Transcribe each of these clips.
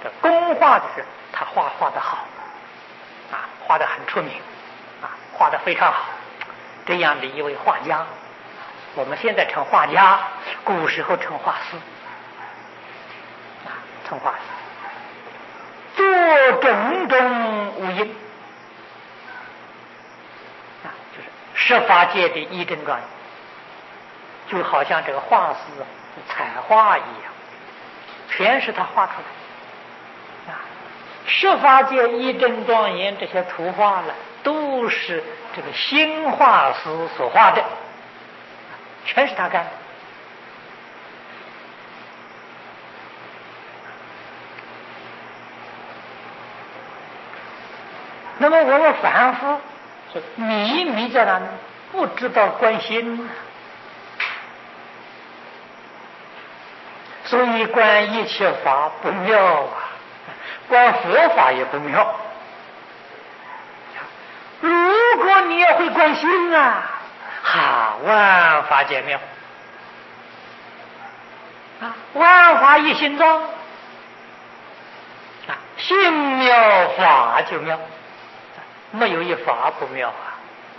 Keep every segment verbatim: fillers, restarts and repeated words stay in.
这工画的是他画画的好啊，画的很出名啊，画的非常好，这样的一位画家，我们现在称画家，古时候称画师啊，称画师，作种种无因啊，就是十法界的一真状，就好像这个画师彩画一样，全是他画出来啊。十法界一真庄严这些图画了，都是这个新画师所画的，全是他干的。那么我们凡夫是迷迷在哪呢？不知道观心，所以观一切法不妙啊，观佛法也不妙。如果你要会观心啊，哈，万法皆妙啊，万法一心造啊，心妙法就妙，没有一法不妙啊。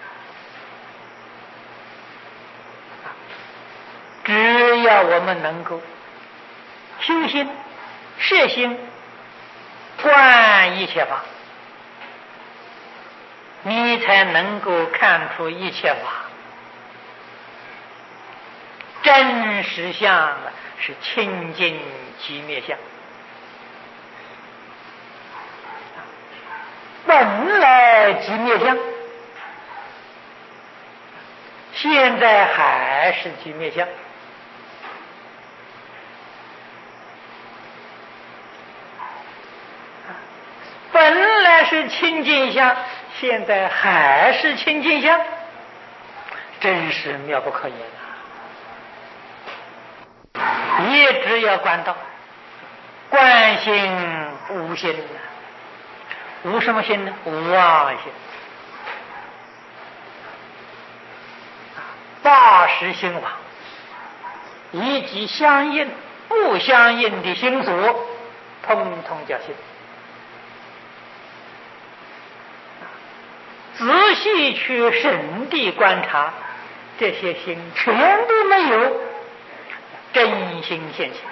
只要我们能够修心、摄心、观一切法，你才能够看出一切法真实相是清净寂灭相，本来寂灭相，现在还是寂灭相。本来是清净相，现在还是清净相，真是妙不可言啊！一直要观到观心无心，无什么心呢？无妄心。八识心王以及相应不相应的心所，通通叫心。仔细去审地观察，这些心全都没有真心现前。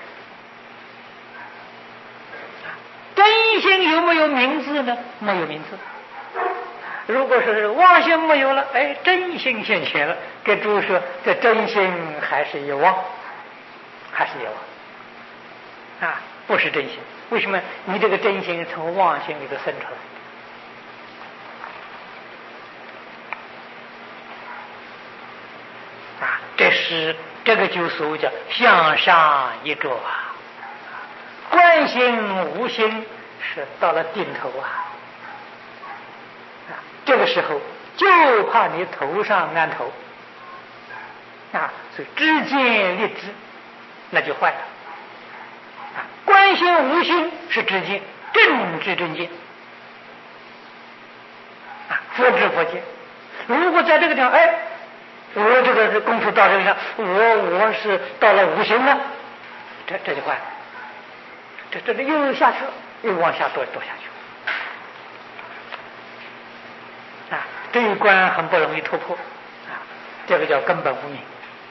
真心有没有名字呢？没有名字。如果是妄心没有了，哎，真心现前了，给诸说这真心还是有妄，还是有妄啊，不是真心。为什么你这个真心从妄心里头生出来？啊，这是这个就所谓叫向上一着啊，观心无心是到了尽头啊。啊，这个时候就怕你头上安头啊，所以知见立知，那就坏了。啊，观心无心是知见，正知正见啊，佛知佛见。如果在这个地方，哎。我这个功夫到这个上，我我是到了无形了，这这就坏了，这这又下去了，又往下堕堕下去啊！这一关很不容易突破啊，这个叫根本无明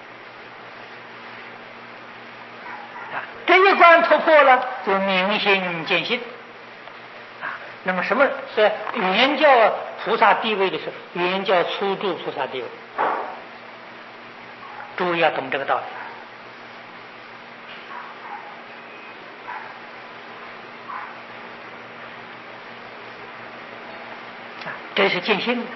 啊！这一关突破了，就明心见性啊。那么什么是原教菩萨地位的时候？原教初住菩萨地位。诸位要懂这个道理啊，这是见性的。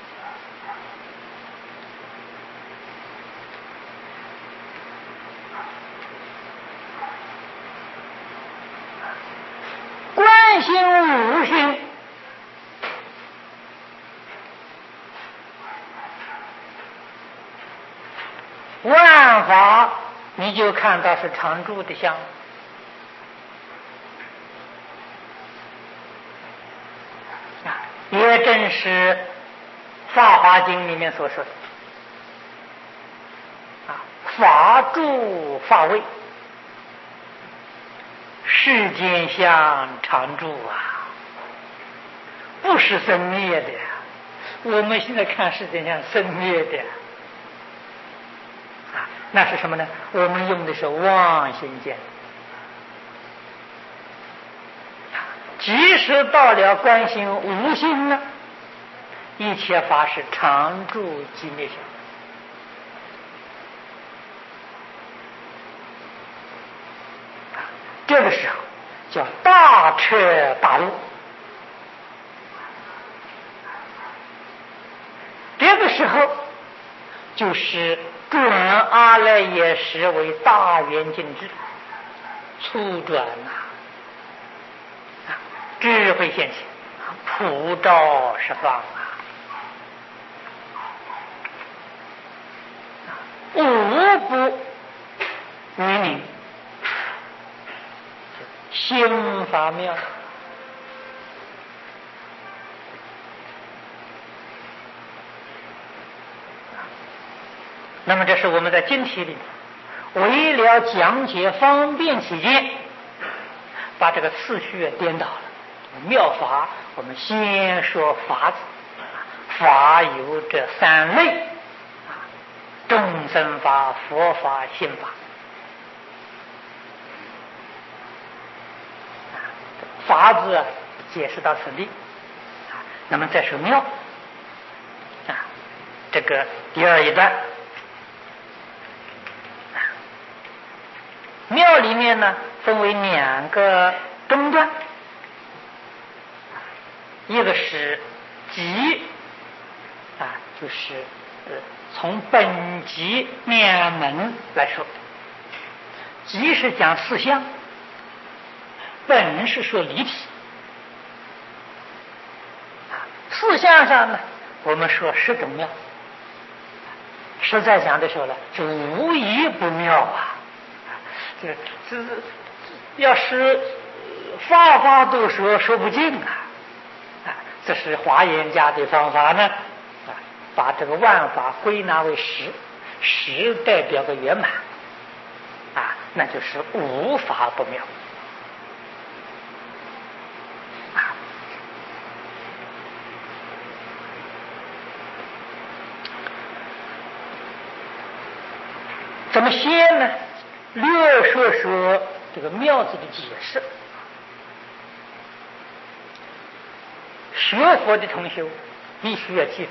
观心无心，万法你就看到是常住的相啊，也正是《法华经》里面所说的啊，法住法位，实世间相常住啊，不是生灭的呀。我们现在看世间相生灭的啊，那是什么呢？我们用的是妄心见。即使到了观心无心呢，一切法是常住即灭相。这个时候叫大彻大悟。这个时候就是转阿赖耶识为大圆镜智，初转呐、啊，智慧现前，普照十方啊，无不于明，心法妙。那么这是我们在经题里为了讲解方便起见，把这个次序颠倒了。妙法我们先说法子，法有这三类，众生法、佛法、心法。法子解释到此地，那么再说妙啊，这个第二一段。妙里面呢，分为两个中段，一个是集啊，就是呃从本集两门来说，集是讲四相，本是说离体。四相上呢，我们说十种妙，实在讲的时候呢，是无一不妙啊。这这要是法法都说说不尽啊！啊，这是华严家的方法呢，啊，把这个万法归纳为十，十代表个圆满，啊，那就是无法不妙。啊，怎么先呢？略说说这个妙字的解释。学佛的同学必须要记住，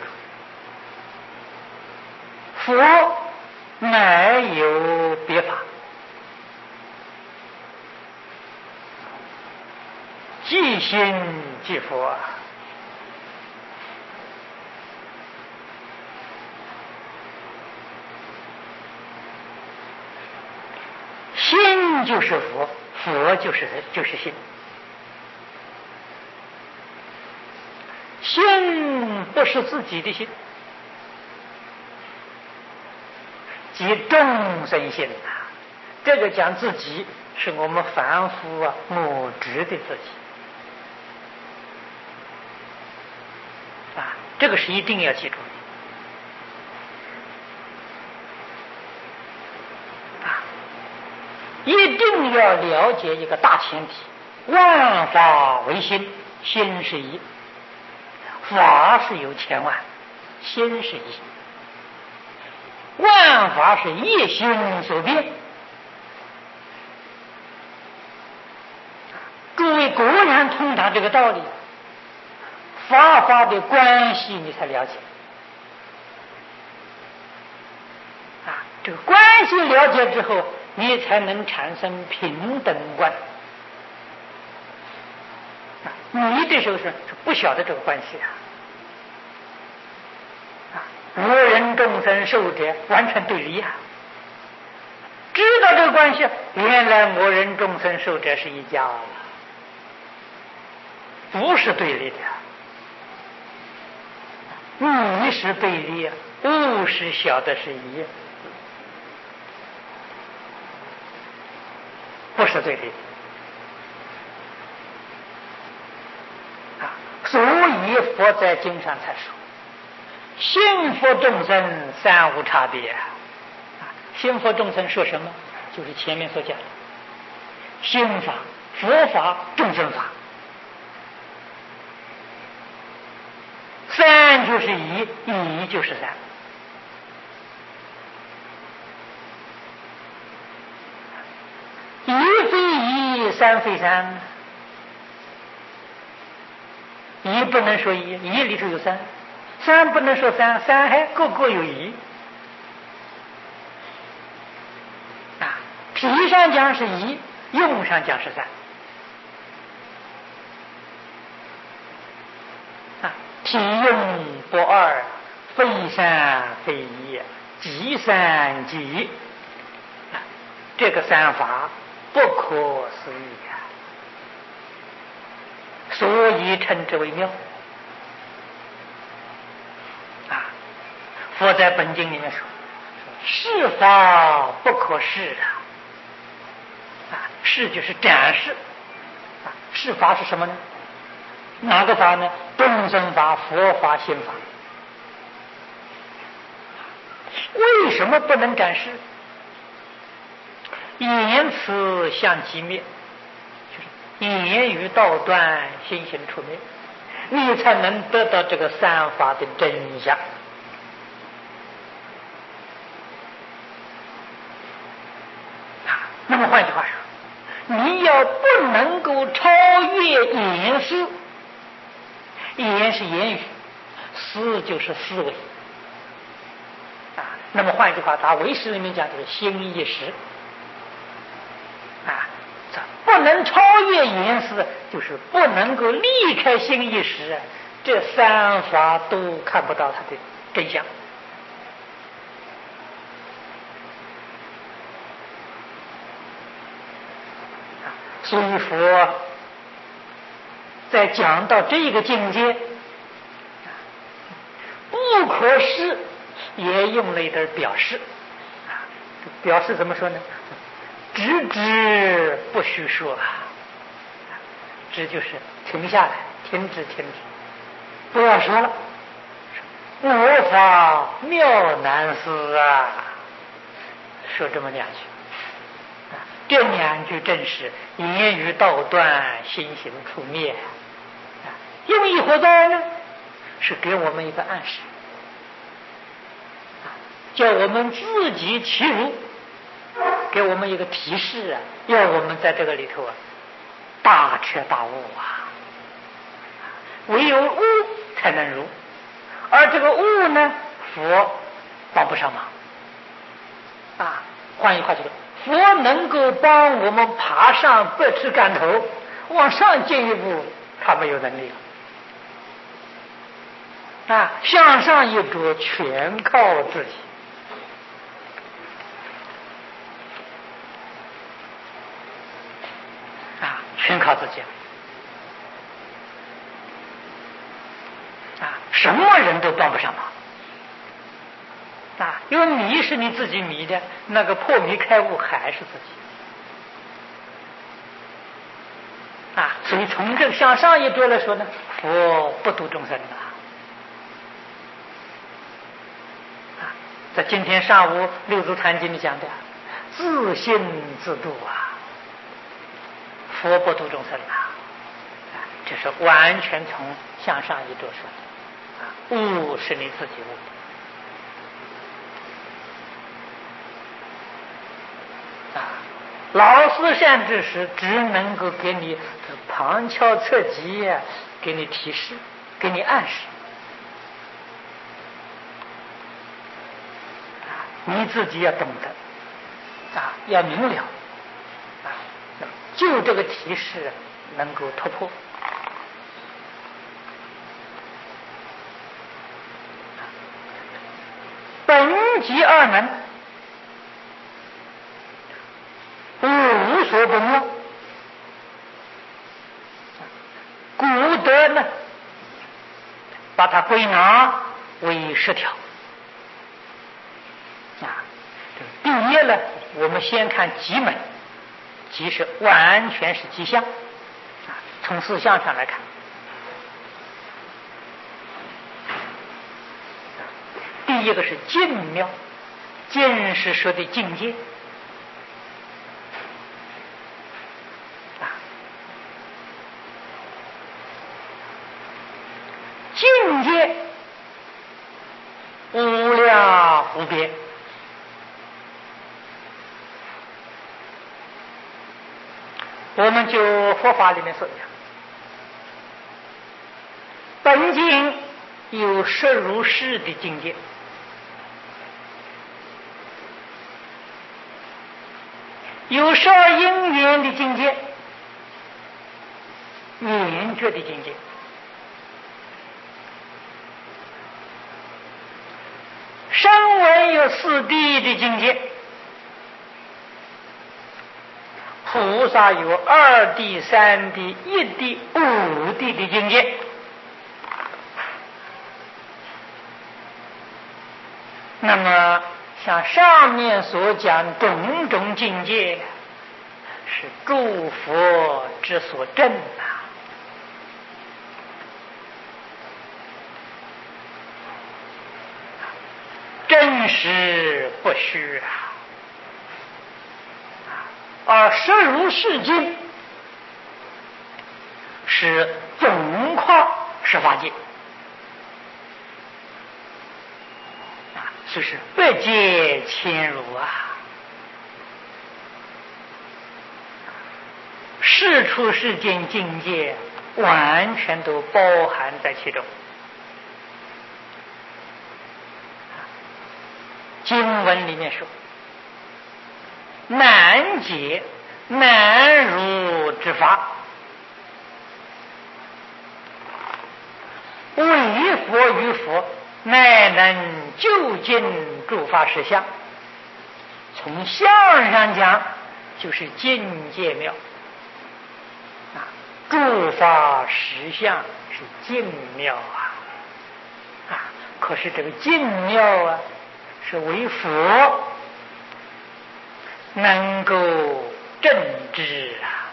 佛乃有别法，即心即佛。心就是佛，佛就是就是心。心不是自己的心，即众生心啊。这个讲自己，是我们凡夫啊我执的自己啊，这个是一定要记住的啊，一定要了解一个大前提：万法唯心，心是一。法是有千万，心是一，万法是一心所变。诸位果然通达这个道理，法法的关系你才了解啊。这个关系了解之后，你才能产生平等观。你的时候是是不晓得这个关系啊，啊，我人众生寿者完全对立啊。知道这个关系，原来我人众生寿者是一家了，不是对立的。你是对立，物是晓得是一，不是对立。所以佛在经上才说，心佛众生三无差别啊。心佛众生说什么？就是前面所讲的心法佛法、众生法。三就是一，一就是三。一非一，三非三。一不能说一，一里头有三；三不能说三，三还个个有一。啊，体上讲是一，用上讲是三。啊，体用不二，非三非一，即三即一。啊，这个三法不可思议啊！所以称之为妙啊！佛在本经里面说：“是法不可示啊！”啊，示就是展示啊，示法是什么呢？哪个法呢？众生法、佛法、心法。为什么不能展示？言辞相寂灭。言语道断，心行处灭，你才能得到这个三法的真相。啊，那么换句话说，你要不能够超越言思，言是言语，思就是思维。啊，那么换句话，他唯识里面讲就是心意识。啊。不能超越言思，就是不能够离开心意识，这三法都看不到它的真相。所以佛在讲到这个境界不可思，也用了一点表示。表示怎么说呢？知之不许说，知就是停下来，停止，停止，不要说了。我法妙难思啊，说这么两句，这两句正是言语道断，心行处灭。用意何在呢？是给我们一个暗示，叫我们自己起入。给我们一个提示啊，要我们在这个里头啊，大彻大悟啊。唯有悟才能入，而这个悟呢，佛帮不上忙啊。换一句话说，佛能够帮我们爬上百尺竿头，往上进一步，他没有能力了啊。向上一着，全靠自己。全靠自己啊！什么人都帮不上忙啊！因为迷是你自己迷的，那个破迷开悟还是自己啊！所以从这个向上一着来说呢，佛不度众生啊！在今天上午六祖坛经里讲的，自信自度啊！佛不度众生啊，这是完全从向上一着说的啊，悟是你自己悟的啊。老师善知识只能够给你旁敲侧击啊，给你提示，给你暗示啊，你自己要懂得啊，要明了。就这个提示能够突破，本即二门，无所不妙。古德呢，把它归纳为十条啊。第一呢，我们先看极门。即是完全是迹象啊，从四象上来看，第一个是境妙，境是说的境界啊， 无边。我们就佛法里面所讲，本经有摄入世的境界，有摄因缘的境界，缘觉的境界，声闻有四谛的境界，菩萨有二谛、三谛、一谛、五谛的境界。那么像上面所讲种种境界，是诸佛之所证啊，真实不虚啊。而摄入世经是总括十法界啊，所以是百界千如啊，世出世间境界完全都包含在其中。经文里面说，难解难入之法，为佛于佛，乃能究竟诸法实相。从相上讲，就是境界妙啊，诸法实相是境妙啊啊！可是这个境妙啊，是为佛能够正知啊，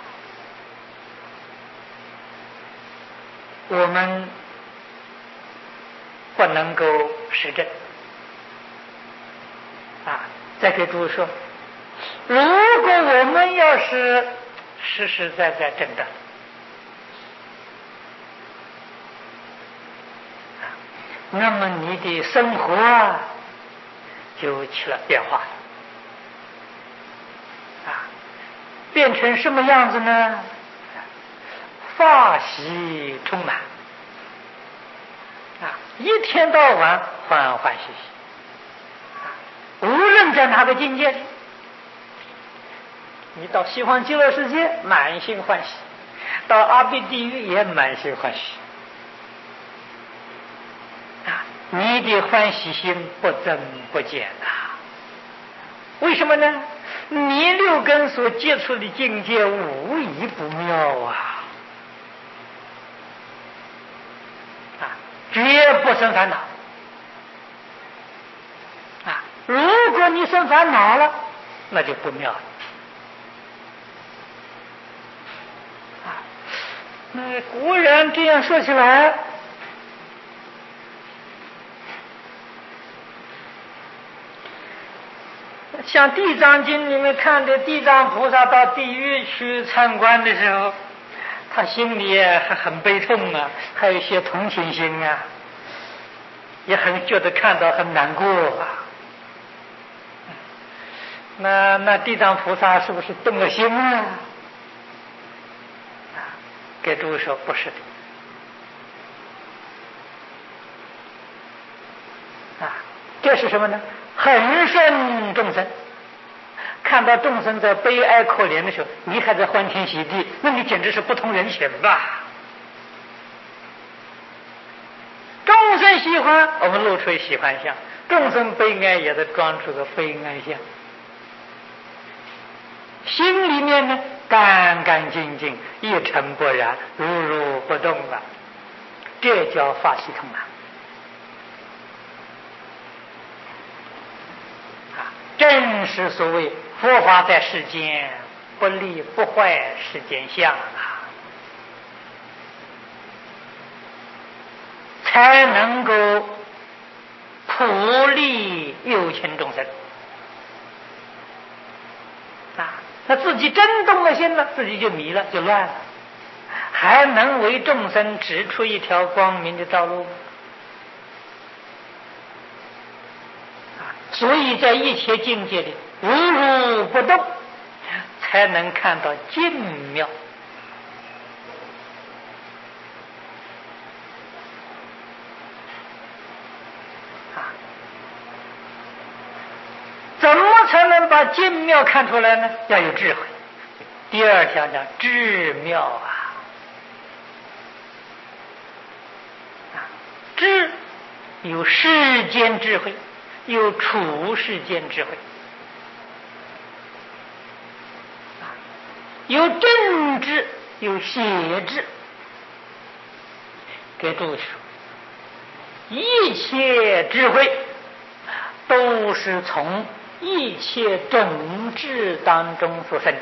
我们不能够实证啊。再给诸位说，如果我们要是实实在在证的，那么你的生活啊就起了变化啊，变成什么样子呢？法喜充满啊，一天到晚欢欢喜喜啊，无论在哪个境界里，你到西方极乐世界满心欢喜，到阿鼻地狱也满心欢喜啊，你的欢喜心不增不减啊。为什么呢？你六根所接触的境界无一不妙啊啊，绝不生烦恼啊！如果你生烦恼了，那就不妙了啊！那古人这样说起来，像《地藏经》里面看的地藏菩萨到地狱去参观的时候，他心里还很悲痛啊，还有一些同情心啊，也很觉得看到很难过啊。那那地藏菩萨是不是动了心啊？啊，给诸位说不是的啊，这是什么呢？恒顺众生，看到众生在悲哀可怜的时候，你还在欢天喜地，那你简直是不通人情吧？众生喜欢，我们露出喜欢相；众生悲哀，也在装出个悲哀相。心里面呢，干干净净，一尘不染，如如不动了，这叫法喜充满。正是所谓佛法在世间，不立不坏世间相啊，才能够普利有情众生啊。他自己真动了心了，自己就迷了，就乱了，还能为众生指出一条光明的道路吗？ 所以在一切境界里如如不动，才能看到精妙。怎么才能把精妙看出来呢？要有智慧。第二条讲智妙啊，智有世间智慧，有处世间智慧，有正智，有邪智。给诸位说，一切智慧都是从一切种智当中所生的。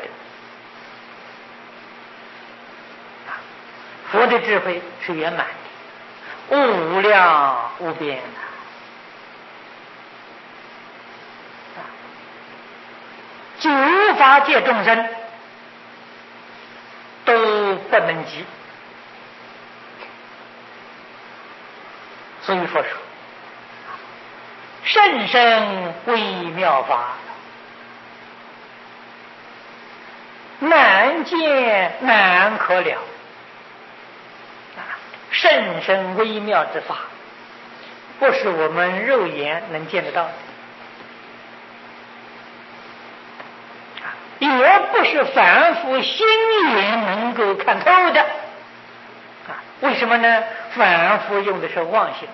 佛的智慧是圆满的，无量无边的，九法界众生都不能及。所以佛说甚深微妙法，难见难可了。甚深微妙之法，不是我们肉眼能见得到的，也不是凡夫心眼能够看透的。啊，为什么呢？凡夫用的是妄心。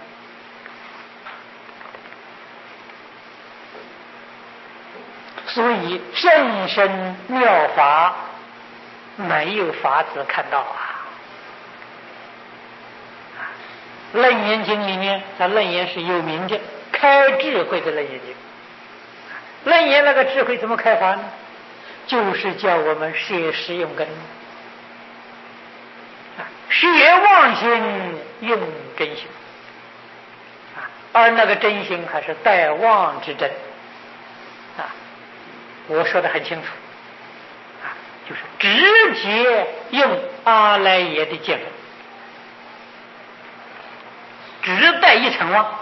所以甚深妙法没有法子看到啊。楞严经里面，它楞严是有名的开智慧的楞严经。楞严那个智慧怎么开发呢？就是叫我们摄实用根，摄妄心用真心，而那个真心还是带妄之真啊。我说得很清楚啊，就是直接用阿赖耶的见分，只带一层妄，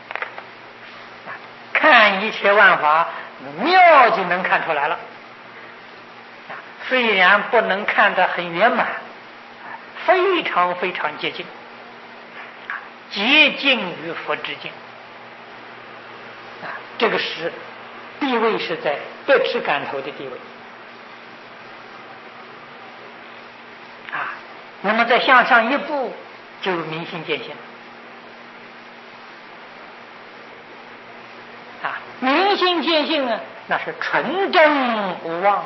看一切万法妙就能看出来了。虽然不能看得很圆满，非常非常接近，接近于佛之境啊，这个是地位是在百尺竿头的地位啊。那么再向上一步，就明心见性啊。明心见性呢，那是纯真无妄。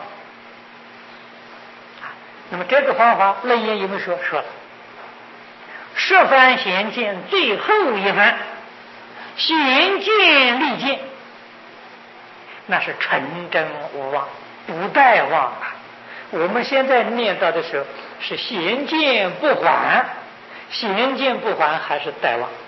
那么这个方法楞严有没有说？说了，十番显见最后一番显见立见，那是纯真无妄，不带妄啊。我们现在念到的时候是显见不还，显见不还还是带妄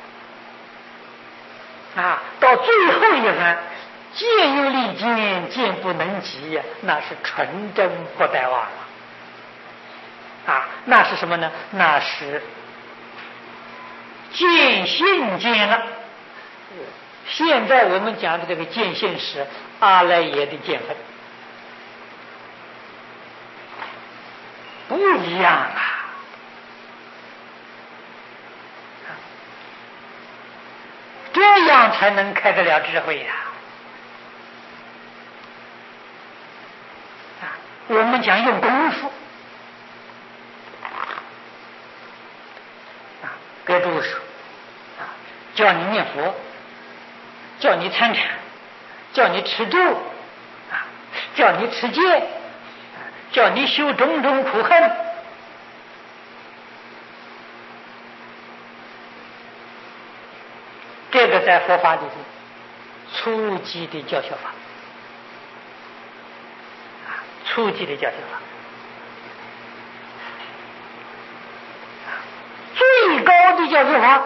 啊。到最后一番见有立见，见不能及呀，那是纯真不带妄了啊。那是什么呢？那是见性见了。现在我们讲的这个见性是阿赖耶的见分，不一样啊。这样才能开得了智慧呀、啊！我们讲用功夫啊，给诸位说啊，叫你念佛，叫你参禅，叫你持咒啊，叫你持戒，叫你修种种苦恨，这个在佛法里头初级的教学法啊，初级的教学法。最高的教学法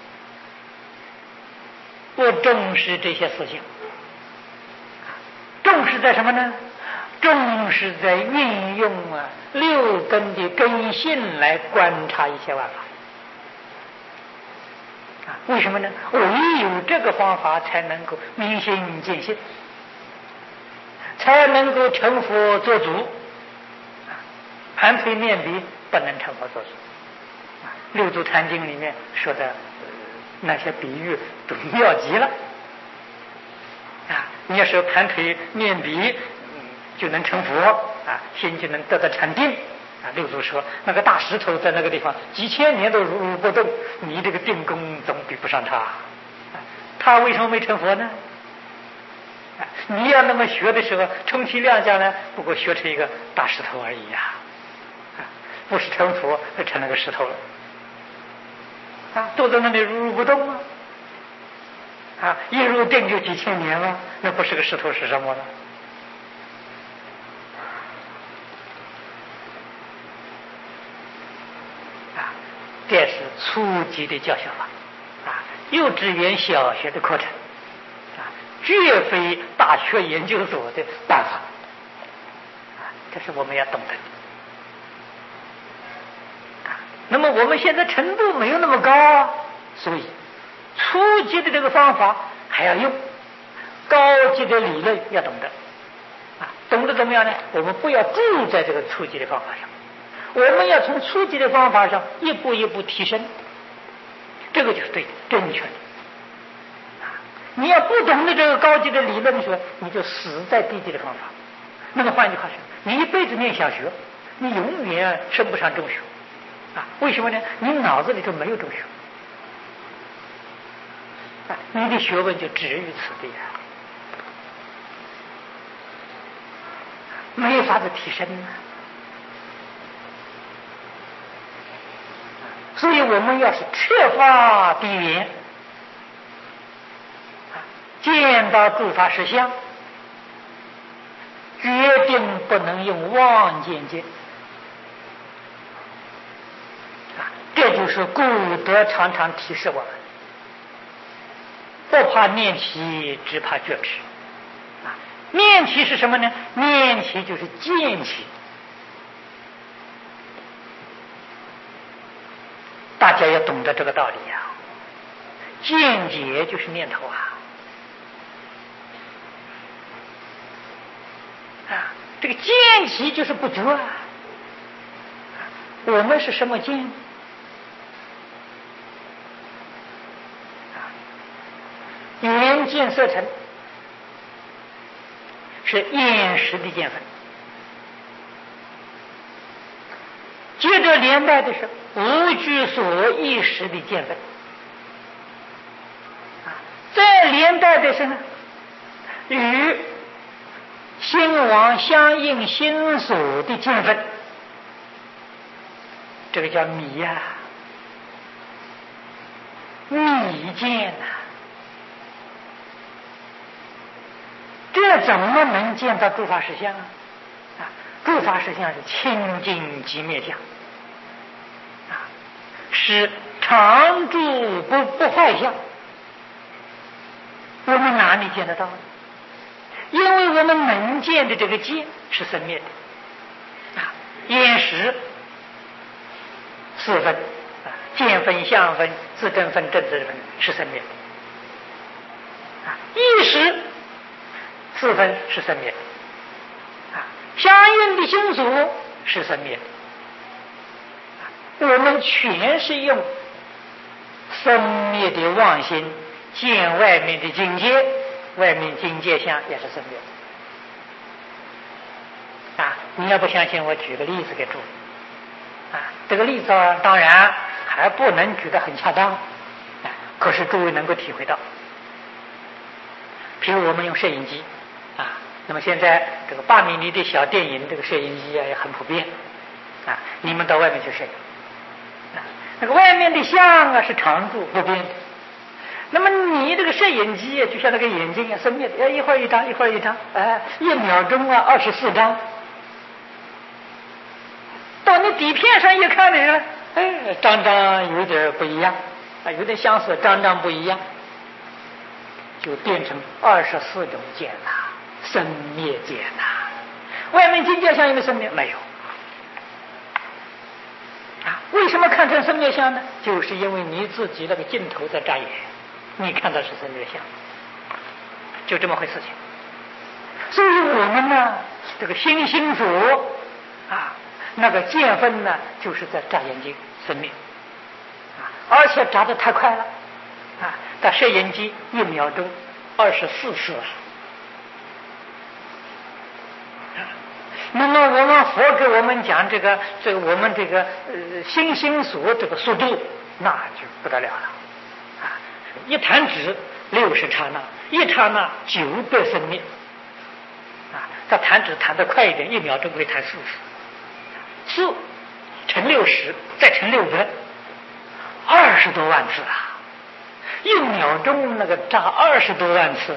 不重视这些思想，重视在什么呢？重视在运用啊六根的根性来观察一切万法啊，为什么呢？唯有这个方法才能够明心见性，才能够成佛做主。盘腿念笔不能成佛做主。啊，六祖坛经里面说的、呃、那些比喻都妙极了。啊，你要是盘腿念笔，嗯，就能成佛啊，心就能得到禅定。啊，六祖说那个大石头在那个地方几千年都如如不动，你这个定功总比不上他。啊，他为什么没成佛呢？啊，你要那么学的时候，充其量将来不过学成一个大石头而已呀。啊，不是成佛，就成了个石头了。啊，都在那里如如不动吗？啊，一入定就几千年了，那不是个石头是什么呢？啊，这是初级的教学法，啊，幼稚园、小学的课程，啊，绝非大学研究所的办法，啊，这是我们要懂的。啊，那么我们现在程度没有那么高，所以初级的这个方法还要用，高级的理论要懂得。啊，懂得怎么样呢？我们不要住在这个初级的方法上，我们要从初级的方法上一步一步提升，这个就是对的正确的。啊，你要不懂得这个高级的理论的时候，你就死在低级的方法。那么换句话说，你一辈子念小学，你永远升不上中学。啊，为什么呢？你脑子里头没有中学。啊，你的学问就止于此地啊，没有法子提升啊。所以我们要是彻发地缘，见到诸法实相，决定不能用妄见见。啊，这就是古德常常提示我们。不怕念起，只怕觉迟。啊，念起是什么呢？念起就是见起。大家要懂得这个道理呀。见解就是念头啊。啊，这个见起就是不觉啊。我们是什么见？眼见色尘是眼识的见分，接着连带的是无具所意识的见分，再连带的是呢与心王相应心所的见分，这个叫迷呀、啊，迷见呐、啊。这怎么能见到诸法实相啊？啊，诸法实相是清净即灭相，啊，是常住不不坏相。我们哪里见得到呢？因为我们能见的这个见是生灭的，啊，眼识四分，啊，见分、相分、自证分、正知分是生灭的，啊，意识。四分是生灭的，啊，相应的心所是生灭的，我们全是用生灭的妄心见外面的境界，外面境界相也是生灭的。啊，你要不相信，我举个例子给诸位。啊，这个例子啊，当然还不能举得很恰当，啊，可是诸位能够体会到。譬如我们用摄影机。啊，那么现在这个八米厘的小电影，这个摄影机啊也很普遍，啊，你们到外面去摄影，啊，那个外面的相啊是常住不变的，那么你这个摄影机啊，就像那个眼睛啊，生灭的，一会儿一张，一会儿一张，哎，一秒钟啊二十四张，到你底片上一看的时候，哎，张张有点不一样，啊，有点相似，张张不一样，就变成二十四种见了。生灭见呐、啊，外面境界相应的生灭没有啊？为什么看成生灭相呢？就是因为你自己那个镜头在眨眼，你看到是生灭相，就这么回事情。所以我们呢，这个心心所啊，那个见分呢，就是在眨眼睛生灭啊，而且眨得太快了啊！到摄影机一秒钟二十四次啊。那么我们佛给我们讲这个这个我们这个呃心心所这个速度，那就不得了了啊！一弹指六十刹那，一刹那九百生灭啊！这弹指弹得快一点，一秒钟可以弹四次，四乘六十再乘六百，二十多万次啊！一秒钟那个眨二十多万次。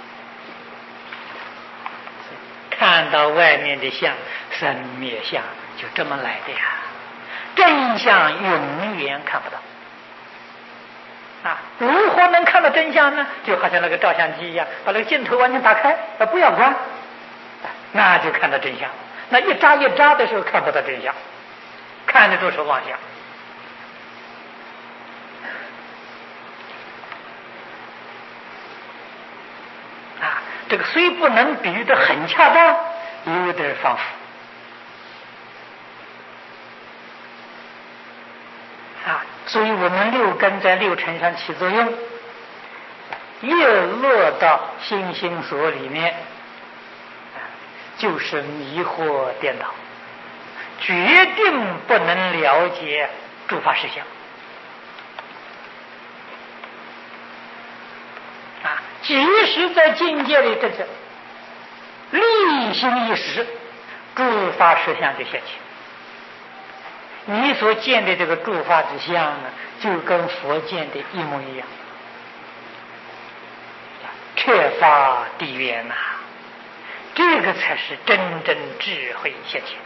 看到外面的相，生灭相就这么来的呀，真相永远看不到啊！如何能看到真相呢？就好像那个照相机一样，把那个镜头完全打开，啊，不要关，啊，那就看到真相。那一眨一眨的时候看不到真相，看的都是妄想。啊，这个虽不能比喻的很恰当，有点仿佛啊。所以我们六根在六尘上起作用，越落到心心所里面，就是迷惑颠倒，决定不能了解诸法实相啊！即使在境界里，这是立心一时，诸法实相就现起。你所见的这个诸法之相呢，就跟佛见的一模一样，彻法地缘呐，这个才是真正智慧现前。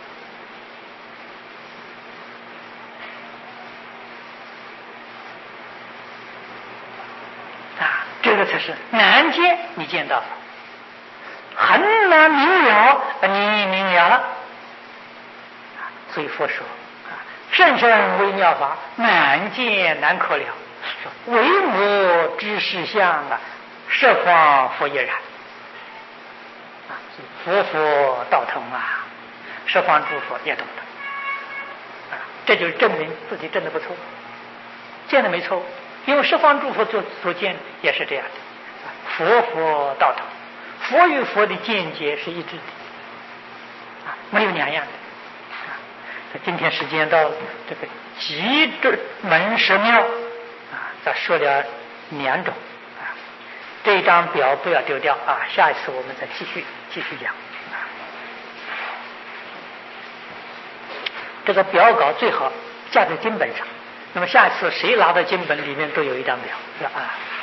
啊，这个才是难见，你见到很难明了，你明了了。所以佛说甚深微妙法，难见难可了。说唯我知实相啊，十方佛也然。啊，佛佛道同啊，十方诸佛也懂得。啊，这就证明自己真的不错，见的没错。因为十方诸佛所所见也是这样的，佛佛道同，佛与佛的见解是一致的，啊，没有两样的。今天时间到了，这个极致门十妙啊，咱说了两种啊，这张表不要丢掉啊，下一次我们再继续继续讲啊。这个表稿最好架在经本上，那么下一次谁拿到经本里面都有一张表，是吧？啊。